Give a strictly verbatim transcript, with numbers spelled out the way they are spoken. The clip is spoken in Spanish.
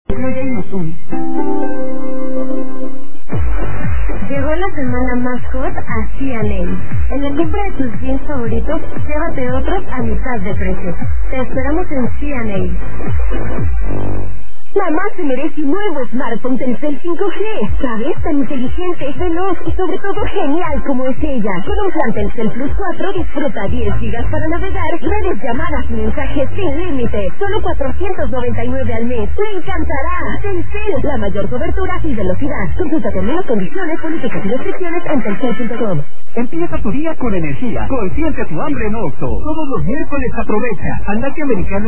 Incluye un. Llegó la semana más hot a C and A. En la compra de tus jeans favoritos, llévate otros a mitad de precio. Te esperamos en C and A. Mamá se merece un nuevo smartphone Telcel cinco G, ¿sabes? Tan inteligente, veloz y sobre todo genial como es ella. Con un plan Telcel Plus cuatro disfruta diez gigas para navegar, redes, llamadas y mensajes sin límite. Solo cuatrocientos noventa y nueve al mes. ¡Le encantará! Telcel, la mayor cobertura y velocidad. Consulta términos, condiciones, políticas y restricciones en telcel punto com. Empieza tu día con energía. Consiente tu hambre en Oxxo. Todos los miércoles aprovecha. Andate americano